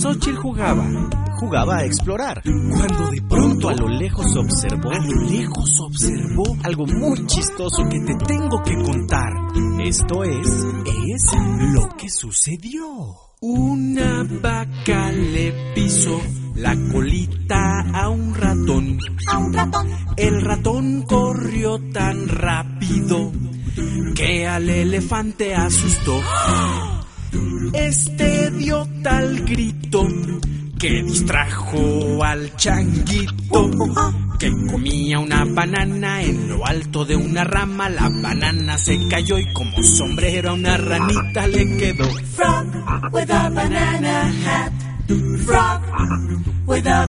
Xóchitl jugaba a explorar, cuando de pronto a lo lejos observó algo muy chistoso que te tengo que contar. Esto es lo que sucedió. Una vaca le pisó la colita a un ratón. El ratón corrió tan rápido que al elefante asustó. Este dio tal grito que distrajo al changuito, que comía una banana en lo alto de una rama. La banana se cayó y como sombrero a una ranita le quedó. Frog with a banana hat. Frog with a